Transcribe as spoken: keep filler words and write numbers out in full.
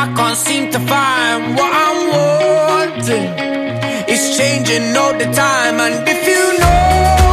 I can't seem to find what I'm wanting. It's changing all the time, and if you know